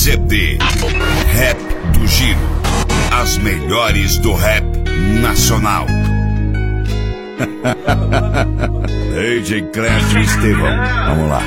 ZD. Rap do Giro. As melhores do rap nacional. DJ Clécio Estevão. Vamos lá.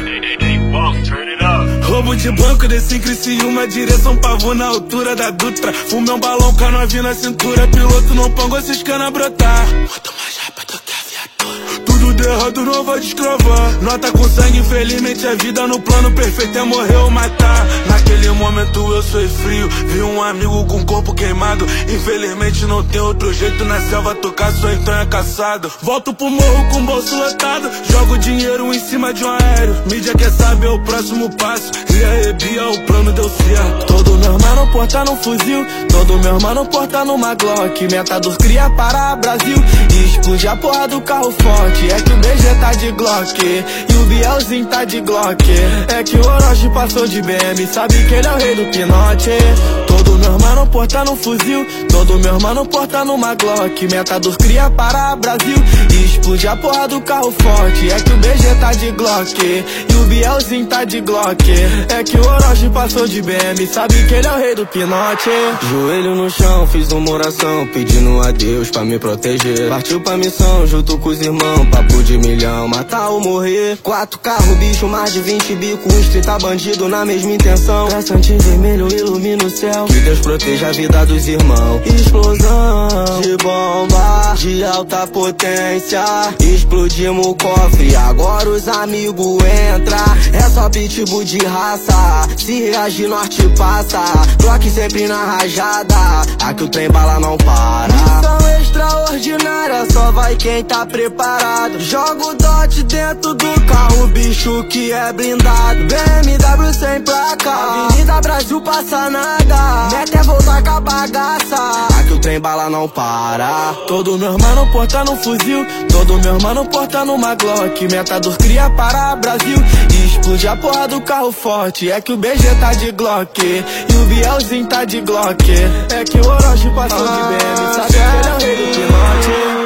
Roubo de banco, desci em Criciúma, direção Pavô na altura da Dutra. Fumei um balão, canovinho na cintura, piloto não pongo esses cana brotar. Quanto mais rápido que a viatura, tudo de errado não vai descravar. Nota com sangue, infelizmente a vida no plano perfeito é morrer ou matar. Naquele momento eu sou frio, vi um amigo com o corpo queimado. Infelizmente não tem outro jeito, na selva tocar só então é caçado. Volto pro morro com o bolso lotado, jogo dinheiro em cima de um aéreo. Mídia quer saber o próximo passo, e a Rebia o plano deu certo. Todo meu mano porta num fuzil, todo meu mano porta numa Glock. Metador cria para Brasil e explode a porra do carro forte. É que o BG tá de Glock e o Bielzinho tá de Glock. É que o Orochi passou de BM, sabe que ele é o rei do pinote. Todo meu mano porta num fuzil, todo meu mano porta numa Glock. Metador cria para Brasil e explode a porra do carro forte. É que o BG tá de Glock e o Bielzinho tá de Glock. É que o Orochi passou de BM, sabe que ele é o rei do pinote. Joelho no chão, fiz uma oração, pedindo a Deus pra me proteger. Partiu pra missão, junto com os irmãos, papo de milhão, matar ou morrer. 4 carros, bicho, mais de 20 bico, uns 30 bandido na mesma intenção. Traçante vermelho ilumina o céu, que Deus proteja a vida dos irmãos. Explosão de bomba, de alta potência, explodimos o cofre, agora os amigos entra. É só pitbull de raça, se reagir nós te passa. Glock sempre na rajada, aqui o trem bala não para. Missão extraordinária, só vai quem tá preparado. Joga o dot dentro do carro, bicho que é blindado. BMW sem placa, Avenida Brasil passa nada. Meta é voltar com a bagaça, aqui o trem bala não para. Todo meu mano porta num fuzil, todo meu mano porta numa Glock. Metador cria para Brasil e explode a porra do carro forte. É que o BG tá de Glock e o Bielzinho tá de Glock. É que o Orochi passou de BM, sabe que ele é o rei do pinote.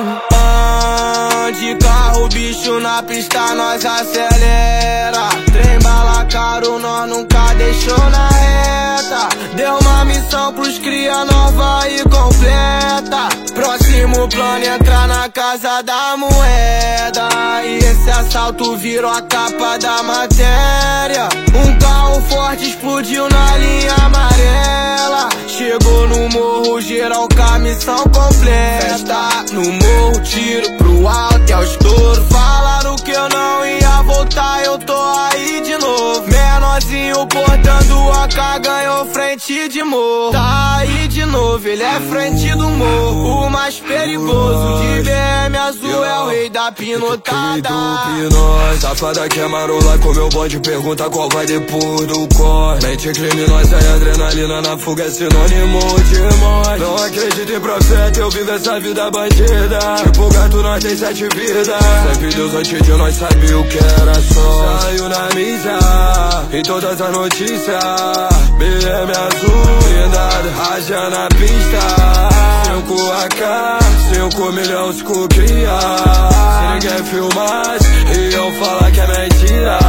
De carro, bicho na pista, nós acelera. Trem bala caro, nós nunca deixou na reta. Deu uma missão pros cria nova e completa. Próximo plano entrar na casa da moeda. E esse assalto virou a capa da matéria. Um carro forte explodiu na linha amarela. Chegou no morro, geral com a missão completa. No morro, tiro pro alto, é o estouro. Falaram que eu não ia voltar, eu tô aí de novo. Menorzinho portando AK, ganhou frente de morro. Tá aí de novo, ele é frente do morro. O mais perigoso de BM azul é o rei da pinotada. Safada que é marola com meu bonde, pergunta qual vai depois do corre. Mente criminosa e adrenalina na fuga é sinônimo de morte. Não acredito em profeta, eu vivo essa vida bandida. Tipo gato, nós tem 7 vidas. Sempre Deus antes de nós sabia o que era só. Saiu na mídia, em todas as notícias. BM azul, blindado, raja na pista. 5 AK, 5 milhões de cria. Se ninguém filmasse, iam falar que é mentira.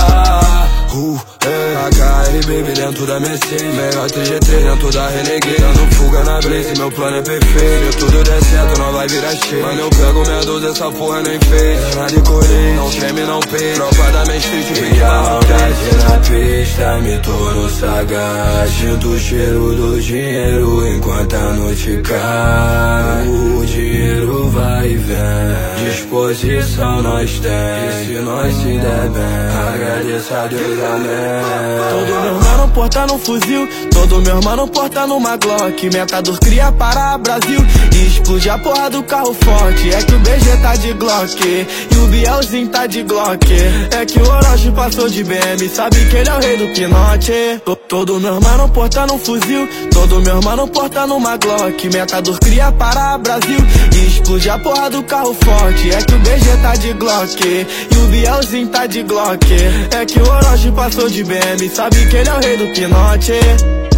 HRB dentro da Mercedes, melhor TG3 dentro da Renegade. Dando fuga na Blaze, meu plano é perfeito. Se tudo der certo, não vai virar cheio. Mano, eu pego minha 12, essa porra nem fez. Nada de colete, não treme, não peito. Tropa da Main Street, pique a maldade na pista, me torno sagaz. Sinto o cheiro do dinheiro enquanto a noite cai. O dinheiro vai e vem, disposição nós tem. E se nós se der bem, agradeça a Deus, amém. Todo meu mano porta num fuzil, todo meu mano porta numa Glock. Metador cria para Brasil e explode a porra do carro forte. É que o BG tá de Glock e o Bielzinho tá de Glock. É que o Orochi passou de BM, sabe que ele é o rei do pinote. Todo meu mano porta num fuzil, todo meu mano porta numa Glock. Metador cria para Brasil e explode a porra do carro forte. É que o BG tá de Glock e o Bielzinho tá de Glock. É que o Orochi passou de BM, sabe que ele é o rei do pinote.